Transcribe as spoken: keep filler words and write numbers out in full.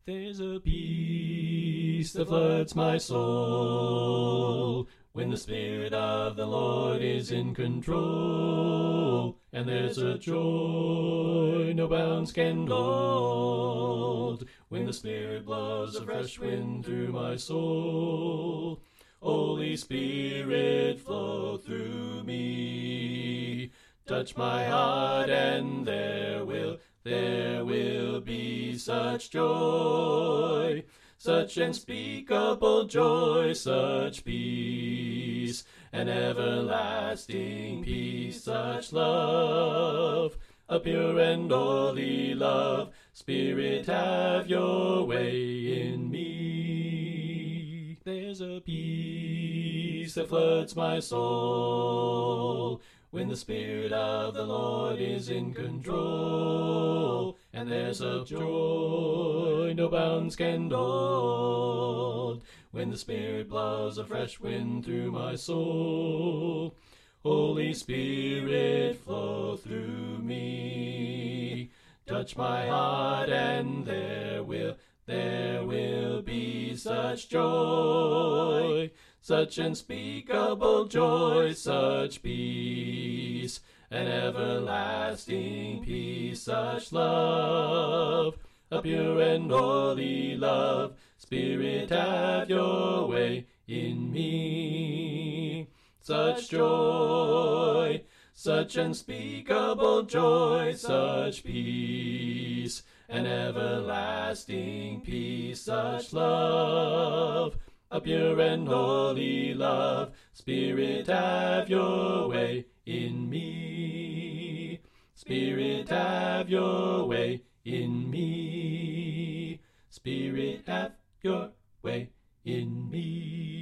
There's a peace that floods my soul when the Spirit of the Lord is in control, and there's a joy no bounds can hold when the Spirit blows a fresh wind through my soul. Holy Spirit, flow through me, touch my heart, and there will, there will be such joy, such unspeakable joy, such peace, an everlasting peace, such love, a pure and holy love. Spirit, have your way in me. There's a peace that floods my soul when the Spirit of the Lord is in control, and there's a joy no bounds can hold when the Spirit blows a fresh wind through my soul. Holy Spirit, flow through me, touch my heart, and there will, there will be such joy, such unspeakable joy, such peace, an everlasting peace, such love, a pure and holy love. Spirit, have your way in me. Such joy, such unspeakable joy, such peace, an everlasting peace, such love, a pure and holy love. Spirit, have your way in me. Spirit, have your way in me. Spirit, have your way in me.